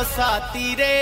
साथी रे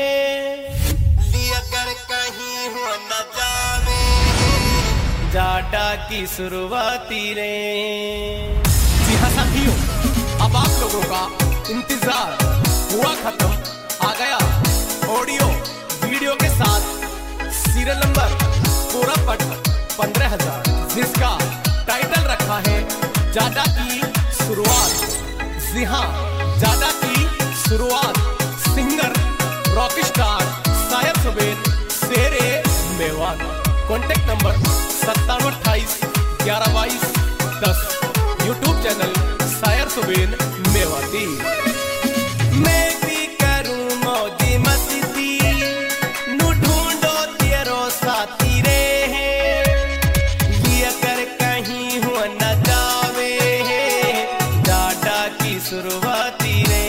अगर कहीं हो न जावे जाडा की शुरुआती रे। जी हाँ साथियों, अब आप लोगों का इंतजार हुआ खत्म। आ गया ऑडियो वीडियो के साथ सीरियल नंबर पूरा पट 15,000, जिसका टाइटल रखा है जाडा की शुरुआत। जी हाँ, जाडा की शुरुआत सिंगर रॉक स्टार शायर सुबेर शेरे Mewat. Contact number 9728 1122 10। YouTube channel शायर सुबेर मेवाती। मैं भी करूं मौजी मस्ती नू ढूंढो तेरो साथी रे अगर कहीं हो न जावे जाडा की शुरुआती रे।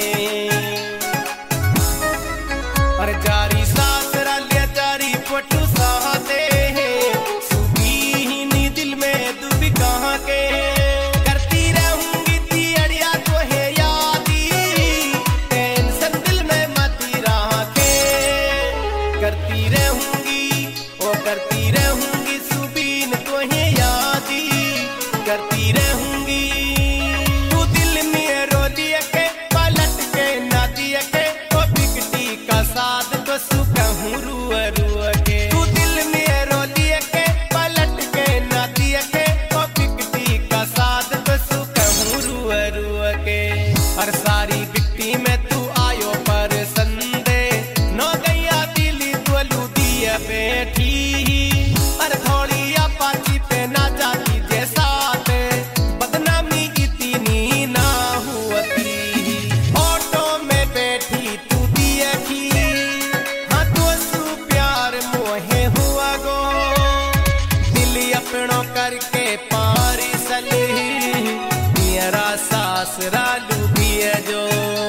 और जारी सासरा लिया जारी पटू सहते सुबी ही नी दिल में दुबी कहाँ के करती रहूंगी तियड़िया तो है यादी टेंशन दिल में मती राखे करती रहूंगी ओ करती रहूंगी सुबीन तो है यादी करती रहूंगी तू दिल में रो दिया के पलट के ना दिया के ओ बिकटी का साथ तो सुकहूं रुआ रुआ के तू दिल में रो दिया के पलट के ना दिया के ओ बिकटी का साथ तो सुकहूं रुआ रुआ के। और सारी बिकटी में तू आयो पर संदे नो गैया दिली तोलू दिया बैठी और थोड़ी अपाची पे ना जाती जैसा बदनामी इतनी ना हुआती। ऑटो में बैठी तू दिया की हाँ तो सू प्यार मोहे हुआ गो दिल अपनों करके पारी सली मेरा सासरा लुभिया जो।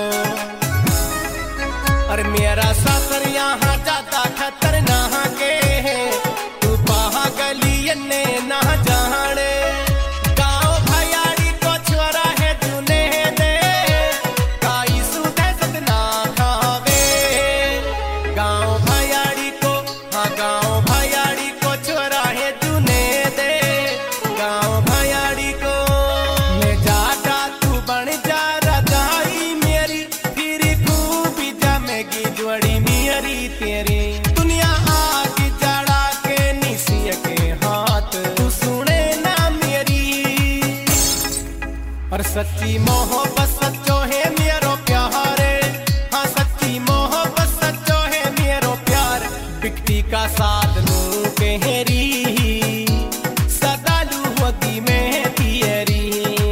और मेरा सासर यहाँ जाता खतरनाक के तू पहा गली ने ना जाने गाँव भयाड़ी को छोरा है तूने दे काई सुधे सतना खावे गाँव भयाड़ी को हाँ गाँव भयाड़ी को छोरा है तूने दे गाँव भयाड़ी को मैं जाटा तू बन जा रजाई मेरी फिर खूबी जमेगी जोड़ी मेरी तेरी दुनिया आग जड़ा के निसिया के हाथ तू सुने ना मेरी। और सच्ची मोहब्बत सच्चो है मेरो प्यारे हाँ सच्ची मोहब्बत सच्चो है मेरो प्यार बिकटी का साथ लू केहरी सदा लू होती में तियरी।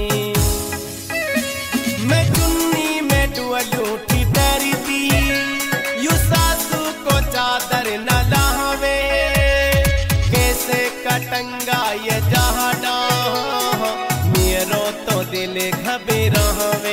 मैं चुन्नी में डुअलू की डरी थी यू सासू को चादर न लावे कैसे कटंगा ये जहाना मेरो तो दिल घबरावे।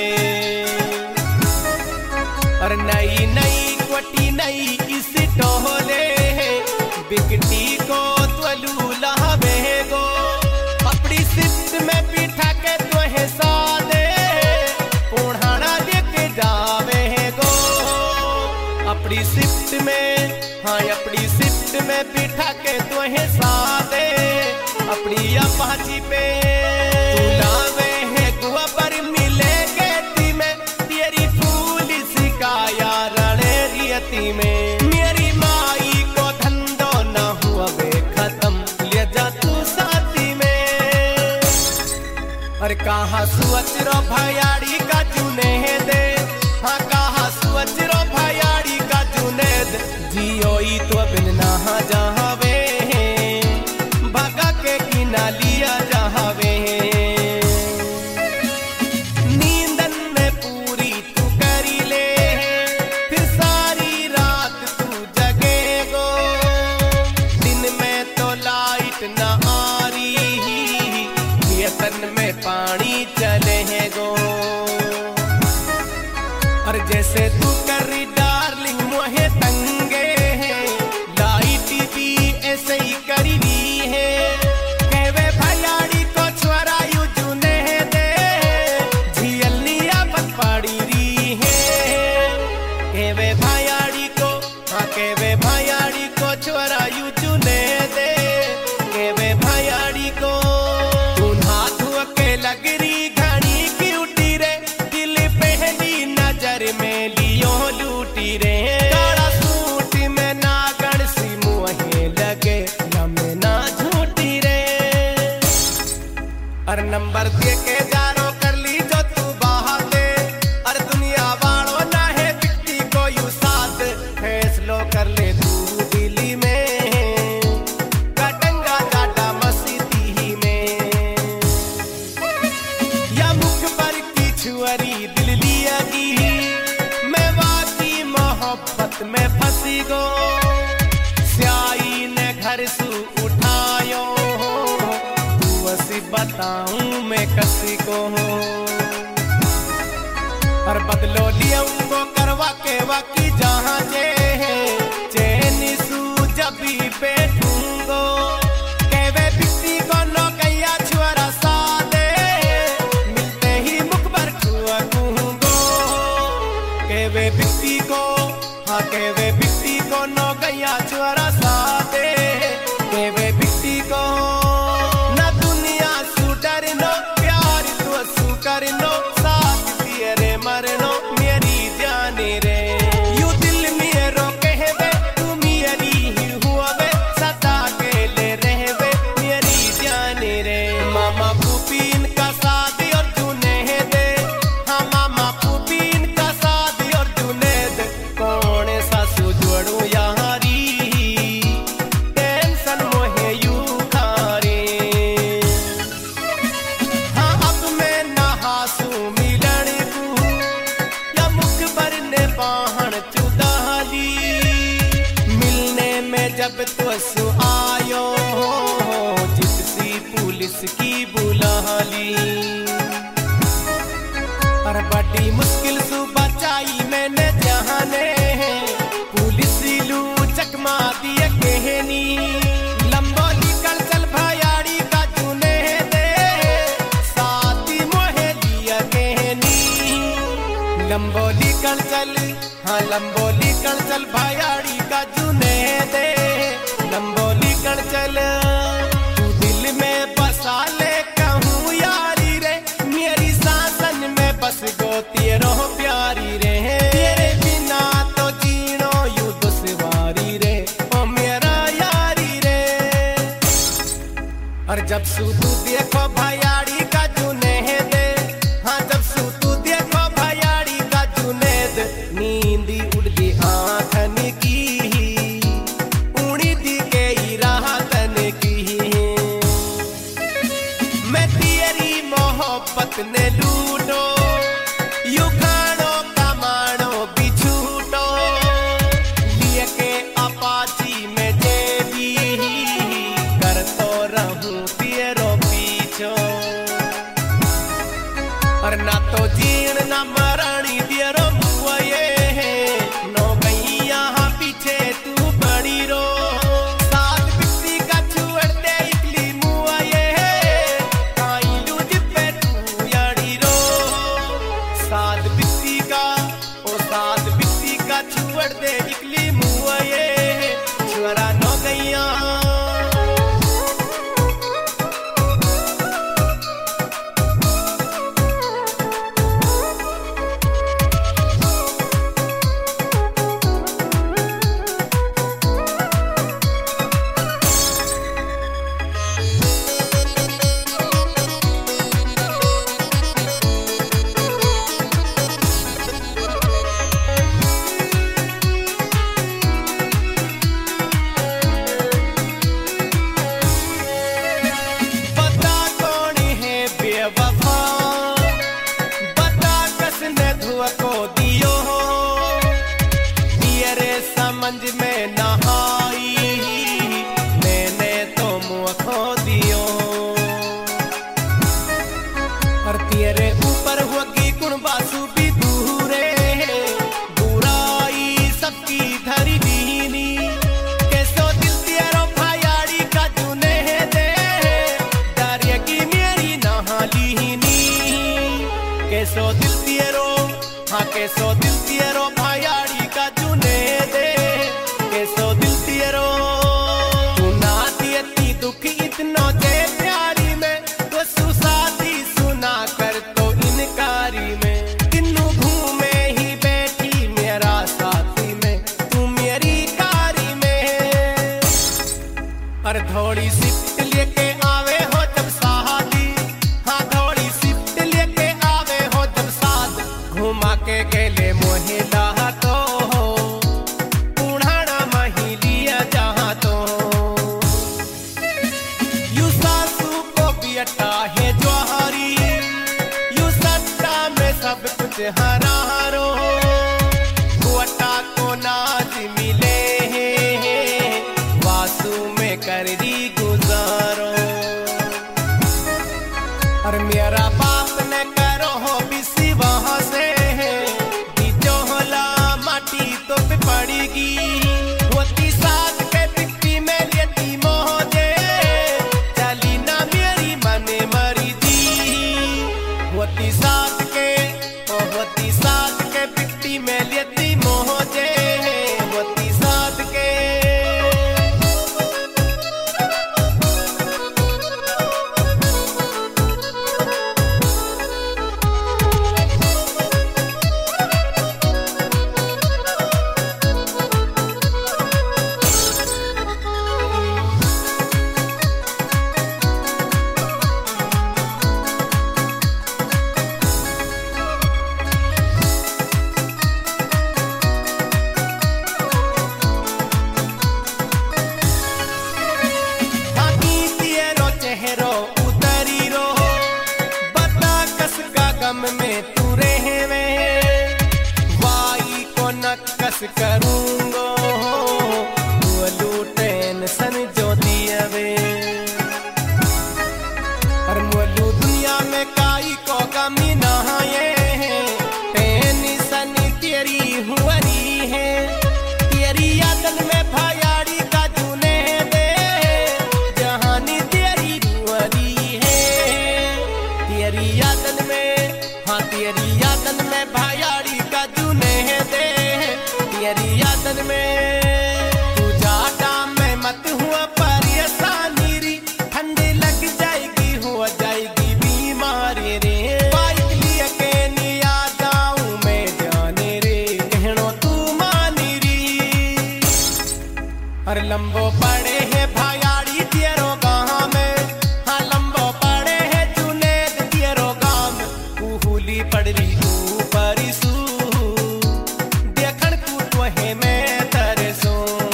और नई नई कोटी नई इस टोले बिकटी को त्वलू लहावे गो अपनी सिफ्ट में बिठा के तो है सादे पुढ़ाना लेके जावे गो अपनी सिफ्ट में हाँ अपनी सिफ्ट में बिठा के तो है सादे अपनी अपाची पे तू लावे है गुआ पर मिलेगे ती में तेरी फूल सिकाया रणे रियती में मेरी माई को धंधो न हुआ बे खत्म ले जा तू साथी में। और कहा सुअच रो भयाड़ी का चुने दे हाँ कहा सुअच रो भयाड़ी का चुने दे जियो ई तो बिन ना जावे भगा के किना लिया जावे नींदन में पूरी तू करी ले फिर सारी रात तू जगे गो दिन में तो लाइट न आ रही तन में पानी चले है गो। और जैसे तू करी डार्लिंग मोहे तंगे लाइट भी ऐसे ही करी दी है कहवे भयाड़ी को छोरा यू जुने दे झियलिया बन पड़ी रही है कहवे नंबर दे के जारो कर ली जो तू बाहर दे। अरे दुनिया वालों ना है बिकती को यू साथ, फैसलो कर ले तू दिल्ली में, कटंगा जाटा मस्ती में। या मुख पर की छुअरी दिल लिया की, मैं वाकी मोहब्बत में फंसी गो। स्याही ने घर सू उठायो, बताऊं मैं कसी को हूँ। पर बदलो लिया उनको करवा के वाकी जहाँ जे चैन सू जब भी बैठूंगो। केवे बिस्ती को नौकैया छुआरा सादे, मिलते ही मुख पर छुआ कहूंगो। केवे बिस्ती को, हाँ केवे बिस्ती को नौकैया छुआरा सादे, केवे बिस्ती को करनो साथ तेरे मरनो मेरी जाने रे। यू दिल मेरो कहवे तू मेरी ही हुआ वे, सदा के ले रहवे मेरी जाने रे। मामा पुपीन का शादी और जुनेद, हाँ मामा पुपीन का शादी और जुनेद, कौन सा सुजोड़ू यारी टेंशन मोहे यू खारे। हाँ अब मैं मिलन को या मुख भरने बाहन चुदाली, मिलने में जब तो सु आयो जिप्सी पुलिस की बुलाली। पर बड़ी मुश्किल सु बचाई मैंने जहाने, पुलिस लू चकमा दिया कहनी। लंबो निकल चल भयाड़ी का चुने दे, लंबोली कल चल, हाँ लंबोली कल चल भयाड़ी का जुने दे। लंबोली कल चल तू दिल में बसा ले कहूँ यारी रे, मेरी शासन में बस गो तेरो प्यारी रे। तेरे बिना तो जीनो यू दुश्वारी रे, ओ मेरा यारी रे। और जब सू तू देखो भयाड़ी का जुने दे, हाँ जब सू तू देखो नींदी उड़ गई आँखन की, उड़ी दी गई राहतन की। मैं तेरी मोहब्बत ने लूटो, यू खानो कमानो बिछूटो, लिए के अपाची में जेबी कर तो रहूं तेरो पीछो। और ना तो जीण ना मरणी तेरो छुअड़ दे निकली मुआ ये छुअरा नो गैया। समझ में नहाई मैंने तो मुँह खो दियो। और तेरे ऊपर होगी कुणबासु भी दूरे, बुराई सबकी धरी दीनी। कैसो दिल तेरो भयाड़ी का जुने दे, दारिया की मेरी नहालीनी। कैसो दिल तेरो, हाँ कैसो दिल तेरो भयाड़ी का जुने दे, कैसो दिल तेरो। तू ना दियती दुख इतनो जे प्यारी में, तो सुसादी सुना कर तो इनकारी में। तिन्नू घूमे ही बैठी मेरा साथी में, तू मेरी कारी में। और थोड़ी सिट लेके आवे हो जब शादी, हाँ कुछ हरारो कुआटा को नाज मिले वासु में कर दी गुजारो। और मेरा बाप ने करो हो बिसी वहां से जोहला माटी तो पे पड़ेगी होती साथ के पिट्टी में लेती मोहजे चली ना मेरी मने मरी दी होती साथ के पिट्टी में लेती मोहजे होती साथ के। कस करूंगो लूटेन सन जो दियवे और मोलू दुनिया में काई को कमी नहाए तेनी सनी तेरी हुआरी है तेरी यादन में भायाड़ी का जूने दे जहानी तेरी हुआरी है तेरी यादन में हाँ तेरी यादन में भायाड़ी का जूने दे तेरी यादन में तू जाटा में मत हुआ परेशानी री ठंडी लग जाएगी हो जाएगी बीमारी रे बाइक लिए के निया जाऊं मैं जाने रे कहनो तू मानी री। और लंबो पड़े है भायाड़ी तेरो गाँव में हाँ लंबो पड़े है जुनेद तेरो गाँव में उहुली पड़ रही ऊपर सू मैं तरसो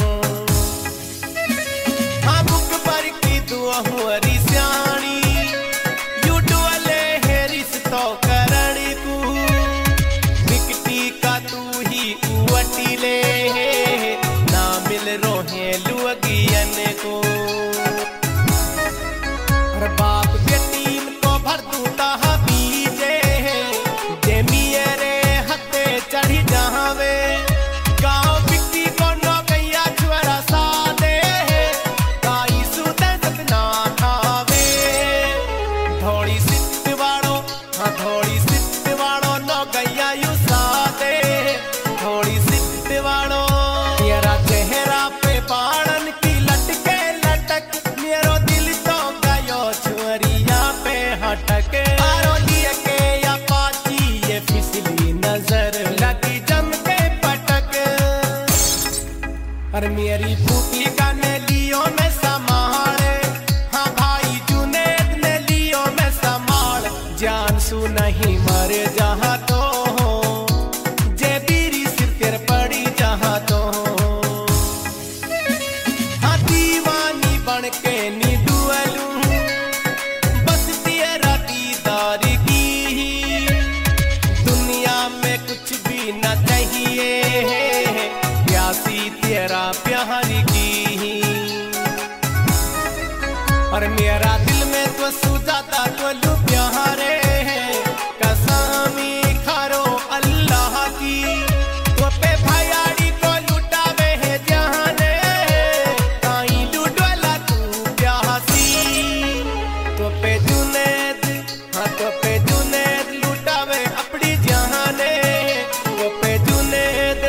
हाँ बुक पर की दुआ हुरी स्याणी यूडुअले हेरिस तो करणी तू विकटी का तू ही उवटी ले ना मिल रोहे लुअगियन को। और बाप बेटीन को भर दूता बीजे जे मियरे हते चढ़ी जावे और मेरी फूफी का ने लियो में संभाले हाँ भाई जुनेद ने लियो में संभाल जान सु नहीं मरे जहाँ तो जे बीरी सिर तेर पड़ी जहाँ तो हाँ दीवानी बन के नी डुअलू बस तेरा दीदार की दुनिया में कुछ भी न चाहिए प्यासी तेरा प्यार की। और मेरा दिल में तो सुजाता तो लू प्यारे कसमी खारो अल्लाह की तो पे भयाड़ी को लुटावे है जहाने काई लुटवाला तू प्यासी तो पे जुनेद हाँ तो पे जुनेद लुटावे अपनी जहाने तो पे जुनेद।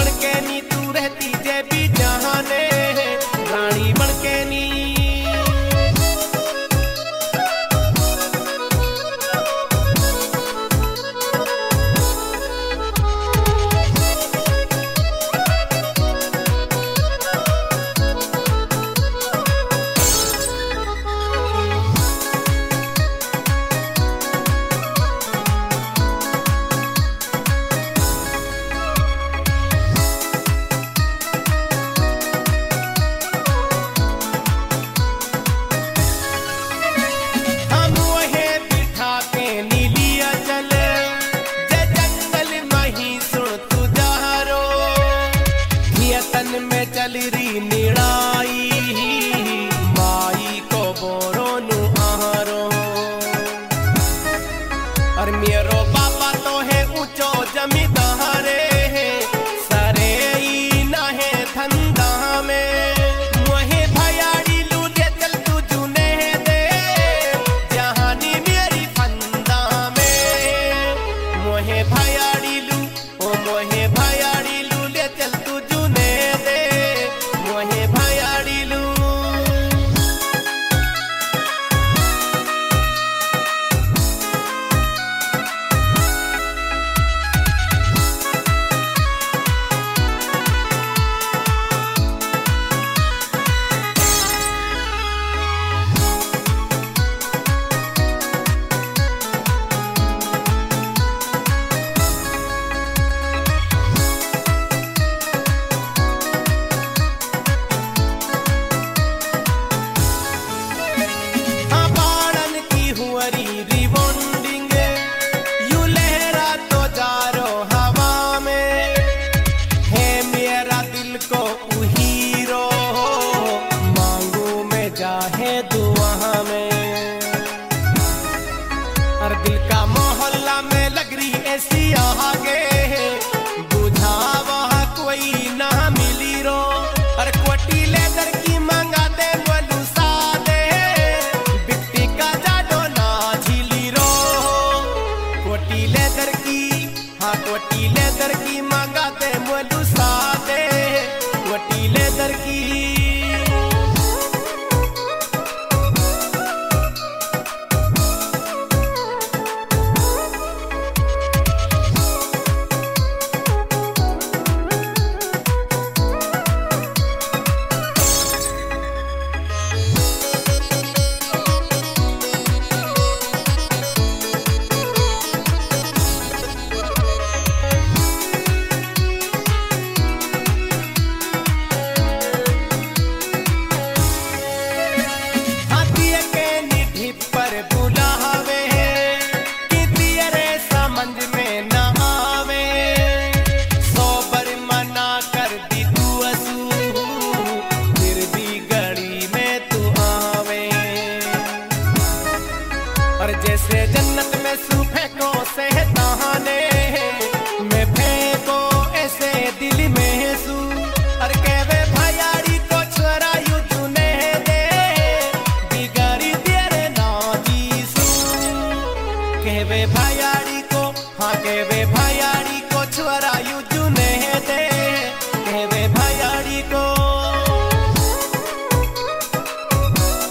के नी तू रहती जे भी जहाने रानी बन के नी। चल री